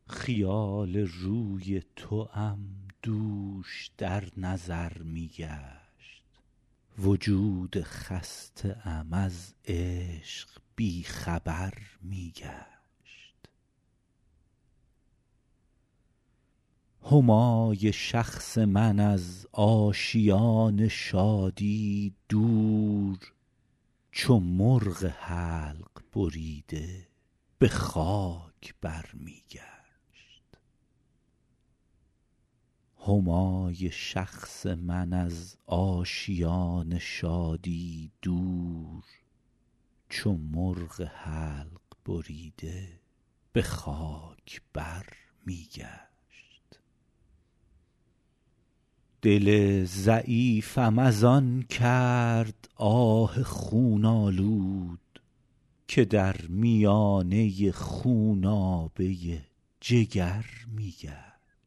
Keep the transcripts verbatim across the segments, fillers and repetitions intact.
خیال روی توام دوش در نظر می گشت، وجود خسته ام از عشق بی خبر می گشت. همای شخص من از آشیان شادی دور، چو مرغ حلق بریده به خاک بر می گشت. همای شخص من از آشیان شادی دور، چو مرغ حلق بریده به خاک بر می گشت. دل ضعیفم از آن کرد آه خون آلود، که در میانه خونابه جگر می گشت.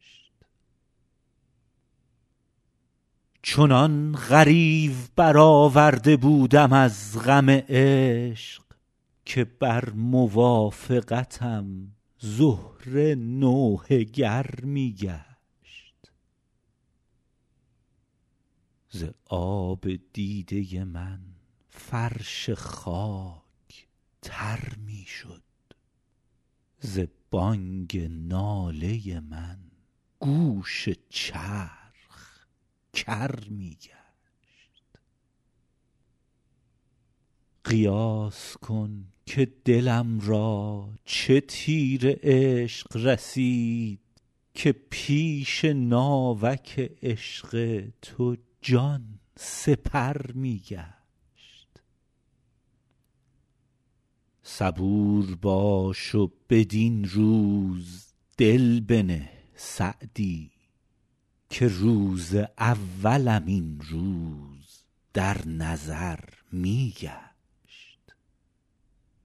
چنان غریو برآورده بودم از غم عشق، که بر موافقتم زهره نوحه گر می گشت. ز آب دیده من فرش خاک تر می شد، ز بانگ ناله من گوش چرخ کر می گشت. قیاس کن که دلم را چه تیر عشق رسید، که پیش ناوک عشق تو جان سپر می گشت. صبور باش و بدین روز دل بنه سعدی، که روز اولم این روز در نظر می گشت.